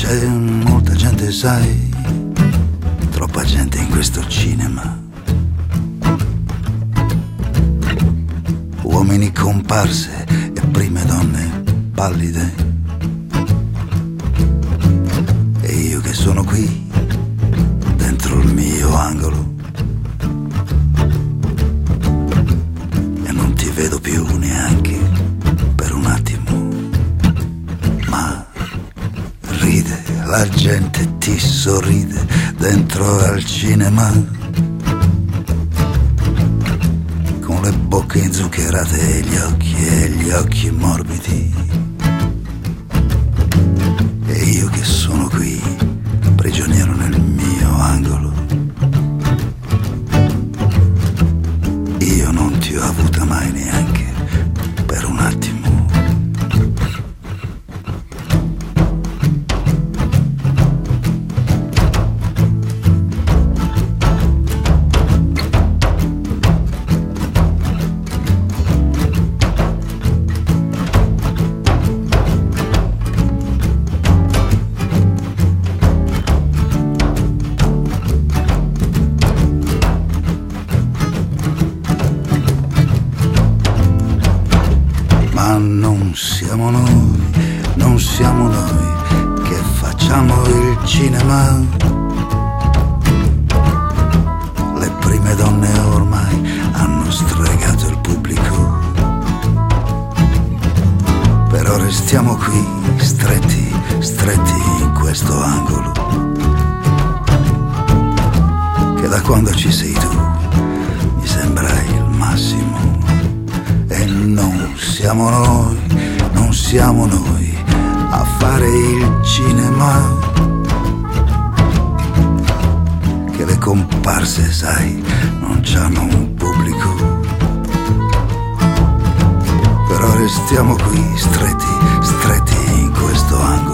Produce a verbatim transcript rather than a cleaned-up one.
C'è molta gente, sai, troppa gente in questo cinema. Uomini comparse e prime donne pallide. E io che sono qui, dentro il mio angolo, e non ti vedo più neanche per un attimo. Ma ride, la gente ti sorride dentro al cinema, con le bocche inzuccherate e gli occhi e gli occhi morbidi. E io che sono qui, prigioniero nel mio angolo, io non ti ho avuta mai neanche per un attimo. Non siamo noi, non siamo noi che facciamo il cinema. Le prime donne ormai hanno stregato il pubblico, però restiamo qui stretti, stretti in questo angolo, che da quando ci sei tu mi sembra il massimo. E non siamo noi, non siamo noi a fare il cinema, che le comparse, sai, non c'hanno un pubblico, però restiamo qui stretti, stretti in questo angolo.